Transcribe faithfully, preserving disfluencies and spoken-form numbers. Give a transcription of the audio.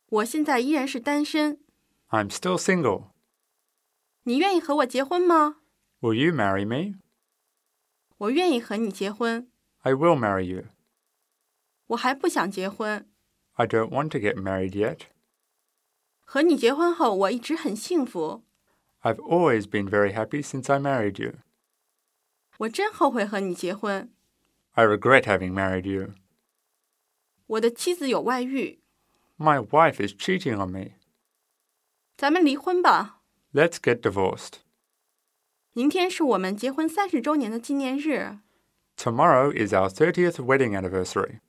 我现在依然是单身。 I'm still single. 你愿意和我结婚吗？ Will you marry me? 我愿意和你结婚。 I will marry you. 我还不想结婚。 I don't want to get married yet. 和你结婚后，我一直很幸福。 I've always been very happy since I married you. 我真后悔和你结婚。 I regret having married you. 我的妻子有外遇。 My wife is cheating on me. 咱们离婚吧。 Let's get divorced. 明天是我们结婚三十周年的纪念日。 Tomorrow is our thirtieth wedding anniversary.